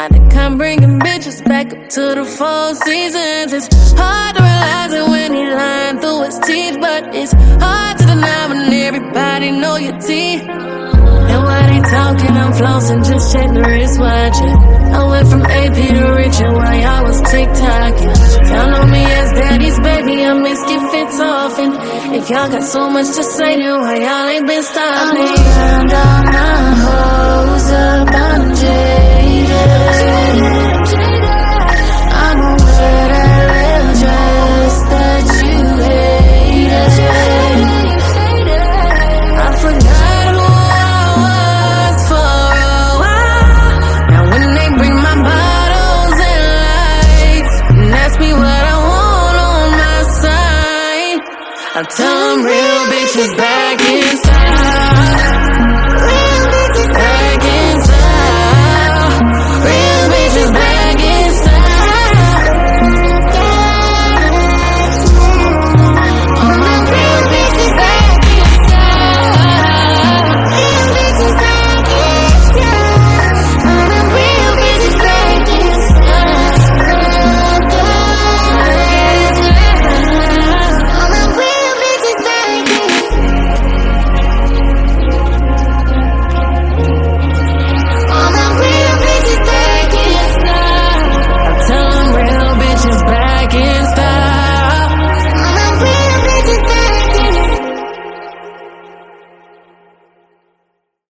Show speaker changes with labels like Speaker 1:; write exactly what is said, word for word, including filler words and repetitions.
Speaker 1: Got to come bringing bitches back up to the four seasons. It's hard to realize it when he lying through his teeth, but it's hard to deny when everybody know your teeth. And while they talking, I'm flossing, just check the wristwatch. I went from A P to Richard while y'all was TikToking. Y'all know me as daddy's baby, I miss get fits off. And if y'all got so much to say, then why y'all ain't been stopping? I'm around all my hoes up, I'm jaded. I'm gonna wear that real dress that you hated. I forgot who I was for a while. Now when they bring my bottles and lights and ask me what I want on my side, I tell them real bitches back in.